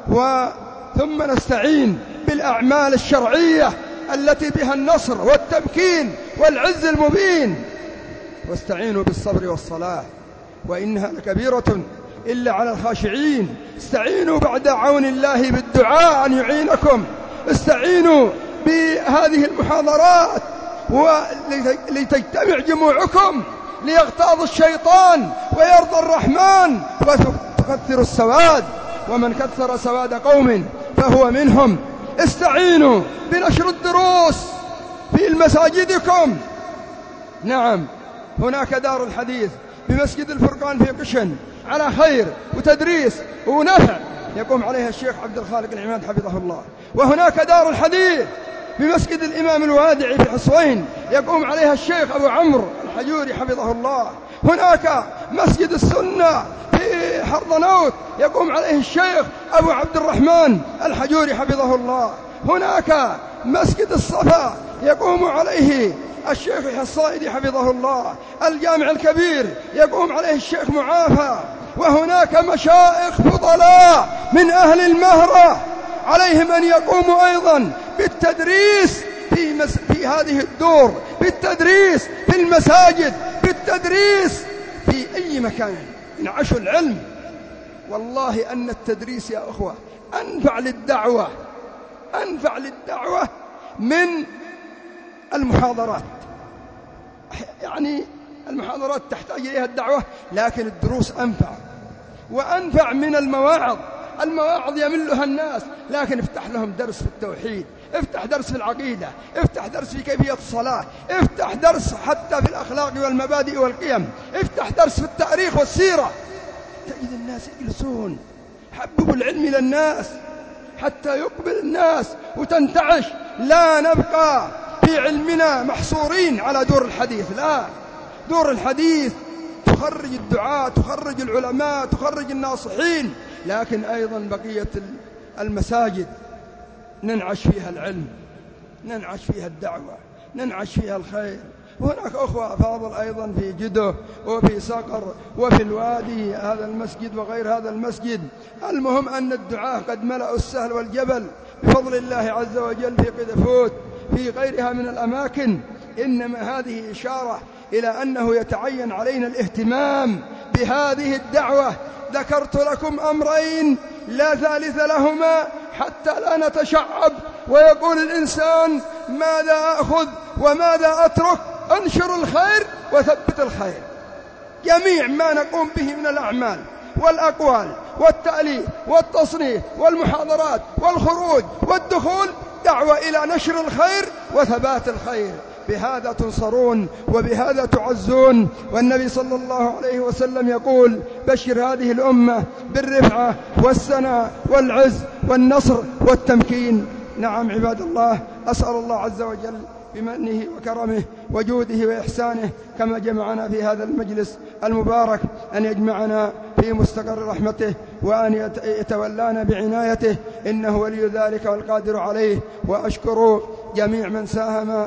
وثم نستعين بالأعمال الشرعية التي بها النصر والتمكين والعز المبين. واستعينوا بالصبر والصلاة وإنها لكبيرة إلا على الخاشعين. استعينوا بعد عون الله بالدعاء أن يعينكم. استعينوا بهذه المحاضرات ولتجتمع جموعكم ليغتاظ الشيطان ويرضى الرحمن وتكثر السواد، ومن كثر سواد قوم فهو منهم. استعينوا بنشر الدروس في مساجدكم. نعم، هناك دار الحديث بمسجد الفرقان في قشن على خير وتدريس ونفع يقوم عليها الشيخ عبد الخالق العماد حفظه الله، وهناك دار الحديث بمسجد الإمام الوادعي في حصوين يقوم عليها الشيخ أبو عمرو الحجوري حفظه الله. هناك مسجد السنة في حرضنوت يقوم عليه الشيخ أبو عبد الرحمن الحجوري حفظه الله. هناك مسجد الصفا يقوم عليه الشيخ الصائدي حفظه الله. الجامع الكبير يقوم عليه الشيخ معافى. وهناك مشايخ فضلاء من أهل المهرة عليهم أن يقوموا أيضا بالتدريس في, مس... في هذه الدور، بالتدريس في المساجد، بالتدريس في أي مكان ينعشوا العلم. والله أن التدريس يا أخوة أنفع للدعوة، أنفع للدعوة من المحاضرات. يعني المحاضرات تحتاج إليها الدعوة، لكن الدروس أنفع وأنفع من المواعظ. المواعظ يملها الناس، لكن افتح لهم درس في التوحيد، افتح درس في العقيدة، افتح درس في كيفية الصلاة، افتح درس حتى في الأخلاق والمبادئ والقيم، افتح درس في التاريخ والسيرة، تجد الناس يجلسون. حببوا العلم إلى الناس حتى يقبل الناس وتنتعش. لا نبقى في علمنا محصورين على دور الحديث، لا، دور الحديث تخرج الدعاة، تخرج العلماء، تخرج الناصحين، لكن أيضا بقية المساجد ننعش فيها العلم، ننعش فيها الدعوة، ننعش فيها الخير. وهناك أخوة أفاضل أيضا في جدة وفي صقر وفي الوادي، هذا المسجد وغير هذا المسجد. المهم أن الدعاة قد ملأوا السهل والجبل بفضل الله عز وجل في قدفوت في غيرها من الأماكن. إنما هذه إشارة إلى أنه يتعين علينا الاهتمام بهذه الدعوة. ذكرت لكم أمرين لا ثالث لهما حتى لا نتشعب ويقول الإنسان ماذا أخذ وماذا أترك. انشر الخير وثبت الخير. جميع ما نقوم به من الأعمال والأقوال والتأليف والتصنيف والمحاضرات والخروج والدخول دعوة إلى نشر الخير وثبات الخير. بهذا تنصرون وبهذا تعزون. والنبي صلى الله عليه وسلم يقول بشر هذه الأمة بالرفعة والسناء والعز والنصر والتمكين. نعم عباد الله، أسأل الله عز وجل بمنه وكرمه وجوده وإحسانه كما جمعنا في هذا المجلس المبارك أن يجمعنا في مستقر رحمته وأن يتولانا بعنايته، إنه ولي ذلك والقادر عليه. وأشكر جميع من ساهم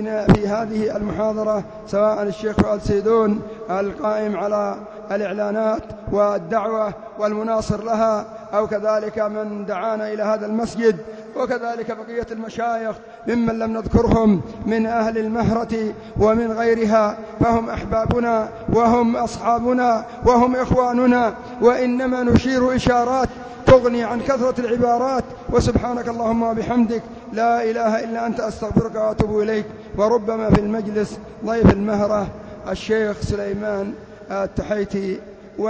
في هذه المحاضرة، سواء الشيخ فؤاد سيدون القائم على الإعلانات والدعوة والمناصر لها، أو كذلك من دعانا إلى هذا المسجد، وكذلك بقية المشايخ ممن لم نذكرهم من أهل المهرة ومن غيرها، فهم أحبابنا وهم أصحابنا وهم إخواننا، وإنما نشير إشارات تغني عن كثرة العبارات. وسبحانك اللهم وبحمدك لا إله إلا أنت أستغفرك وأتوب إليك. وربما في المجلس ضيف المهرة الشيخ سليمان التحيتي،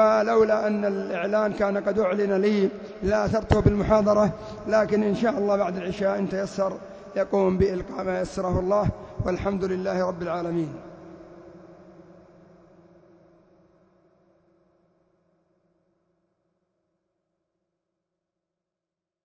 ولولا أن الإعلان كان قد أعلن لي لا أثرته بالمحاضرة، لكن إن شاء الله بعد العشاء إن تيسر يقوم بإلقاء ما يسره الله، والحمد لله رب العالمين.